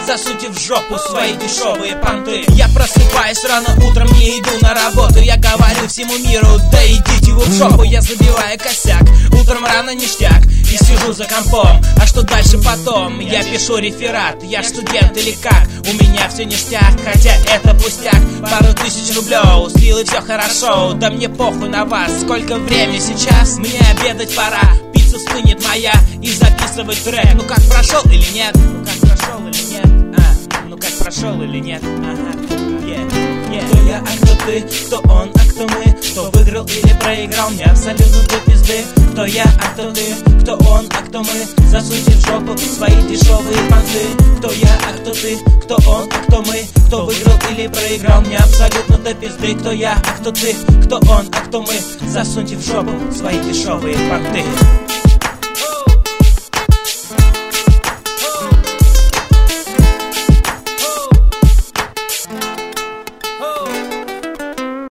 засуньте в жопу свои дешевые понты. Я просыпаюсь рано утром, не иду на работу. Я говорю всему миру, да идите вы в жопу. Я забиваю косяк, утром рано ништяк, и сижу за компом. А что дальше потом? Я пишу реферат, я студент или как? У меня все ништяк, хотя это пустяк. Пару тысяч рублей, слил и все хорошо. Да мне похуй на вас, сколько времени сейчас? Мне обедать пора, пицца стынет моя, и записывать трек. Ну как, прошел или нет? Ну как, прошел или нет? Ну как, прошел или нет? Ага, Кто я, а кто ты? Кто он, а кто мы? Кто выиграл или проиграл? Мне абсолютно до пизды. Кто я, а кто ты? Кто он, а кто мы? Засуньте в жопу свои дешевые понты. Кто я, а кто ты? Кто он, а кто мы? Кто выиграл или проиграл? Мне абсолютно до пизды. Кто я, а кто ты? Кто он, а кто мы? Засуньте в жопу свои дешевые понты.